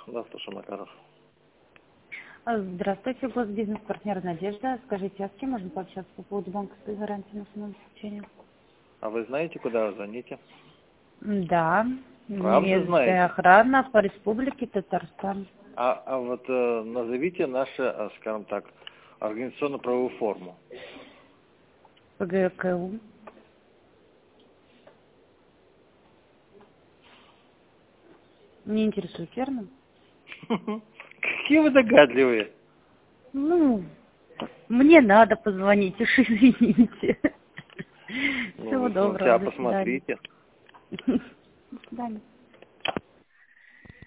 Да, слушай, Макаров. Здравствуйте, госбизнес-партнер Надежда. Скажите, а с кем можно пообщаться по поводу банковской гарантии на самообеспечение? А вы знаете, куда вы звоните? Да, Правда немецкая знаете? охрана по республике Татарстан. А вот назовите нашу, скажем так, организационно-правовую форму. ПГКУ. Не интересует, верно? Какие вы догадливые. Ну, мне надо позвонить, уж извините. Ну, Всего вы доброго, сначала до свидания. посмотрите. До свидания.